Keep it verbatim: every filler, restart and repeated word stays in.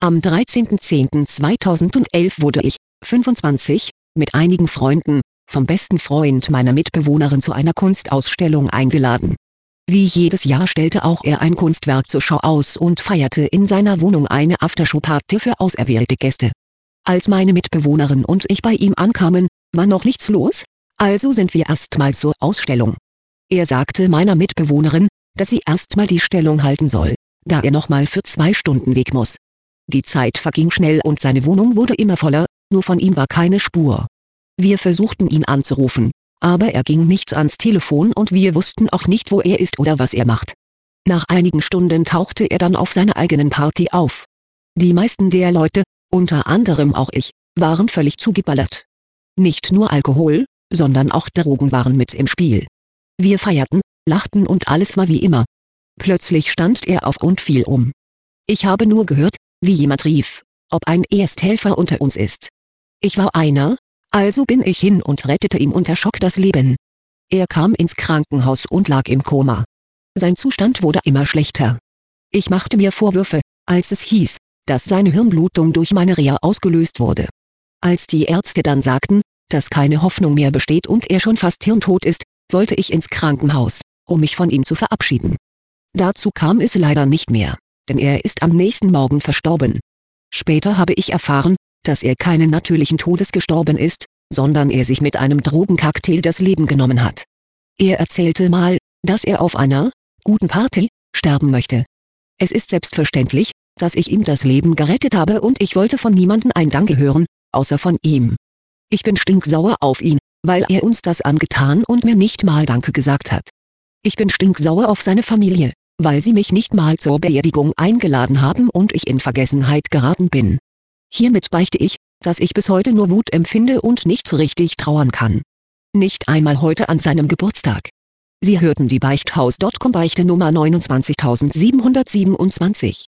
Am dreizehnten zehnten zweitausendelf wurde ich, fünfundzwanzig, mit einigen Freunden, vom besten Freund meiner Mitbewohnerin zu einer Kunstausstellung eingeladen. Wie jedes Jahr stellte auch er ein Kunstwerk zur Schau aus und feierte in seiner Wohnung eine Aftershow-Party für auserwählte Gäste. Als meine Mitbewohnerin und ich bei ihm ankamen, war noch nichts los, also sind wir erstmal zur Ausstellung. Er sagte meiner Mitbewohnerin, dass sie erstmal die Stellung halten soll, da er nochmal für zwei Stunden weg muss. Die Zeit verging schnell und seine Wohnung wurde immer voller, nur von ihm war keine Spur. Wir versuchten ihn anzurufen, aber er ging nicht ans Telefon und wir wussten auch nicht, wo er ist oder was er macht. Nach einigen Stunden tauchte er dann auf seiner eigenen Party auf. Die meisten der Leute, unter anderem auch ich, waren völlig zugeballert. Nicht nur Alkohol, sondern auch Drogen waren mit im Spiel. Wir feierten, lachten und alles war wie immer. Plötzlich stand er auf und fiel um. Ich habe nur gehört, wie jemand rief, ob ein Ersthelfer unter uns ist. Ich war einer, also bin ich hin und rettete ihm unter Schock das Leben. Er kam ins Krankenhaus und lag im Koma. Sein Zustand wurde immer schlechter. Ich machte mir Vorwürfe, als es hieß, dass seine Hirnblutung durch meine Reha ausgelöst wurde. Als die Ärzte dann sagten, dass keine Hoffnung mehr besteht und er schon fast hirntot ist, wollte ich ins Krankenhaus, um mich von ihm zu verabschieden. Dazu kam es leider nicht mehr, denn er ist am nächsten Morgen verstorben. Später habe ich erfahren, dass er keinen natürlichen Todes gestorben ist, sondern er sich mit einem Drogencocktail das Leben genommen hat. Er erzählte mal, dass er auf einer guten Party sterben möchte. Es ist selbstverständlich, dass ich ihm das Leben gerettet habe und ich wollte von niemandem ein Danke hören, außer von ihm. Ich bin stinksauer auf ihn, weil er uns das angetan und mir nicht mal Danke gesagt hat. Ich bin stinksauer auf seine Familie, weil sie mich nicht mal zur Beerdigung eingeladen haben und ich in Vergessenheit geraten bin. Hiermit beichte ich, dass ich bis heute nur Wut empfinde und nicht richtig trauern kann. Nicht einmal heute an seinem Geburtstag. Sie hörten die Beichthaus Punkt com Beichte Nummer neunundzwanzigtausendsiebenhundertsiebenundzwanzig.